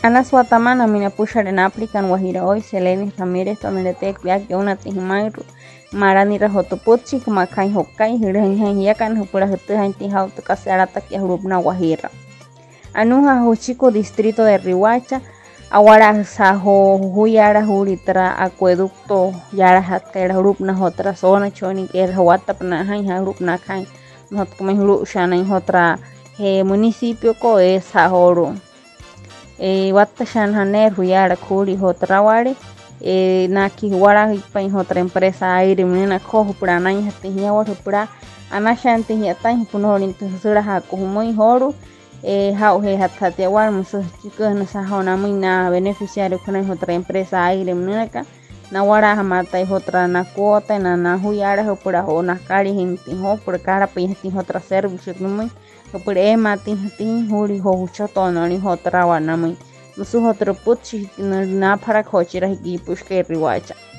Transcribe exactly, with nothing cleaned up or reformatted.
Ana Suatamana mina pusharena aplican Guajira hoy Selene Ramírez tonelete ya que una tijmairu marani rajotopuchi kuma kai hokai hirin yakan hupura hutu hanti hauto kasarata que grupna Guajira. Anuja Jochico distrito de Rihuacha Awara sajo huyara juritra acueducto yara hatera grupna otra zona choni que es huata pana hanja grupna kai not como huru shana en otra municipio ko es sajoro e wata shan haner huyara kuri otra ware e naki wara pa otra empresa aire menina cojo para nai hatinya wara para anashan tinya tan punorin tsura ha ko muy horu e hauhe hatate war muso chicos no sajona muy na beneficiario con otra empresa aire menina na wara hamata y otra na cuota na na huyara ho para ona kari hinti ho por cara pa hinti otra servicio muy por ema tin tin huri ho choto no ni otra wana muy muso otro puchi na para cochira y pushke Rihuacha.